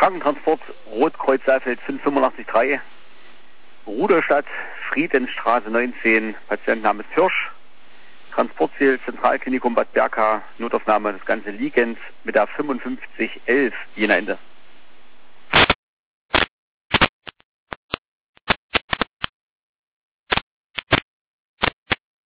Krankentransport Rotkreuz Saalfeld 5883, Rudolstadt, Friedenstraße 19, Patientenname ist Hirsch, Transportziel Zentralklinikum Bad Berka, Notaufnahme das Ganze liegend mit der 5511 Jena Ende.